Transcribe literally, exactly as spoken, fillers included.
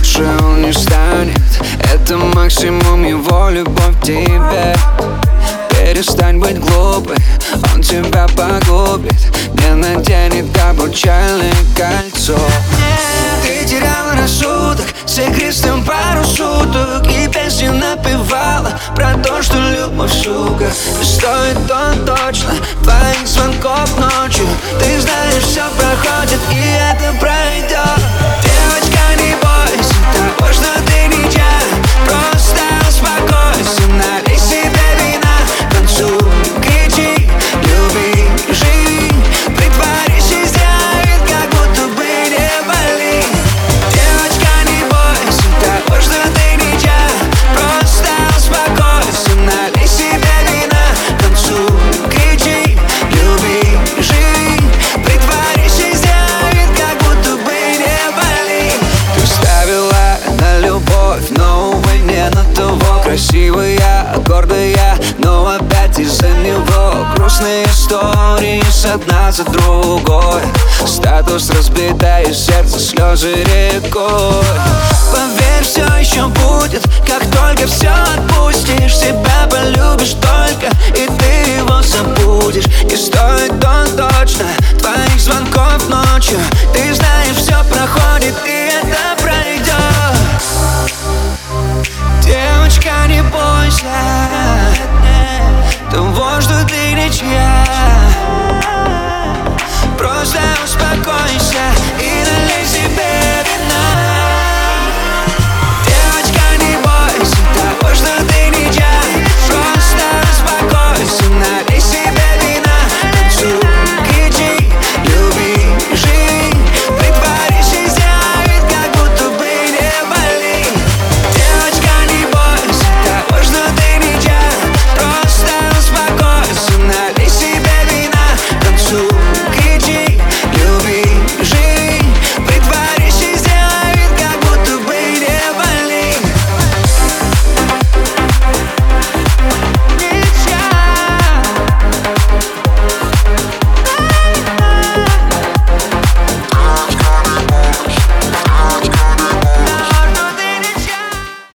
лучше он не станет. Это максимум его любовь к тебе. Перестань быть глупой, он тебя погубит. Не наденет обручальное кольцо. Ты теряла рассудок, с игристым пару суток, и песни напевала про то, что любовь сука. Стоит он точно твоих звонков ночью. Ты знаешь, все проходит, и это пройдет. Девочка, не бойся того, что ты ничья. Просто успокойся, налей себе вина, танцуй, кричи, люби, живи. Притворись и сделай вид, как будто бы не болит. Девочка, не бойся того, что ты ничья. Просто успокойся, налей себе вина, танцуй, кричи, люби, живи. Притворись и сделай вид, как будто бы не болит. Ты ставила на любовь, но, увы, не на того. Красивая, гордая, но опять из-за него грустные истории с одна за другой. Статус разбитое сердце, слезы рекой. Поверь, все еще будет, как только все отпустишь. Себя полюбишь только, и ты его забудешь. И стоит он точно твоих звонков ночью. Ты знаешь, все проходит, и